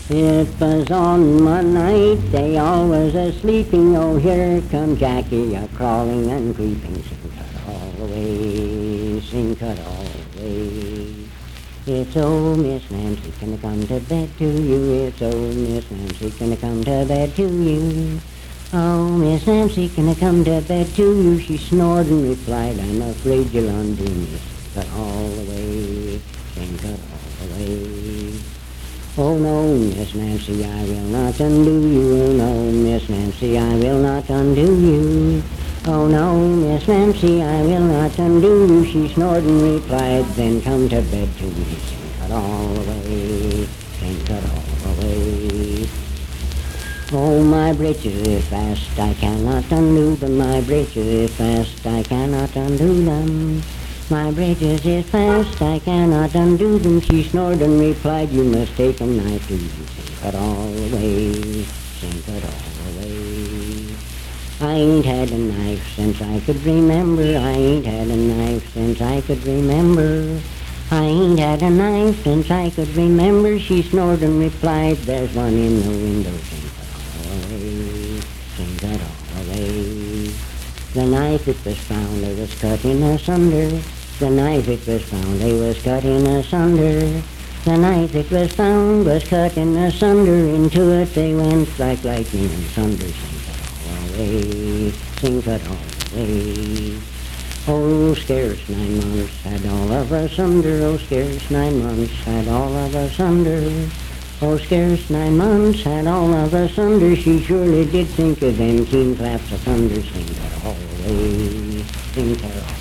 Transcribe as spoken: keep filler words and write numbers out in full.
It was on one night, they all was a-sleeping. Oh, here come Jackie a-crawling and creeping. Sing cut all the way, sing cut all the way. It's old Miss Nancy, can I come to bed to you? It's old Miss Nancy, can I come to bed to you? Oh, Miss Nancy, can I come to bed to you? She snored and replied, I'm afraid you'll undo me. Sing cut all the way, sing cut all the way. Oh no, Miss Nancy, I will not undo you. Oh no, Miss Nancy, I will not undo you. Oh no, Miss Nancy, I will not undo you. She snored and replied, then come to bed to me. Sing cut all the way, sing cut all the way. Oh, my breeches is fast, I cannot undo them. My breeches is fast, I cannot undo them. My breeches is fast, I cannot undo them. She snored and replied, you must take a knife to you. Sing cut all the way, sing cut all the way. I ain't had a knife since I could remember. I ain't had a knife since I could remember. I ain't had a knife since I could remember. She snored and replied, there's one in the window. Sing cut all the way, sing cut all the way. The knife it was found, it was cut in asunder. The knife it was found, it was cut in asunder. The knife it was found was cut in asunder. Into it they went like lightning and thunder. Sing cut all the way, sing cut all the way. Oh, scarce nine months had all of us under. Oh, scarce nine months had all of us under. Oh, scarce nine months had all of us under. She surely did think of them keen claps of thunder. Sing cut all the way, sing cut all the way.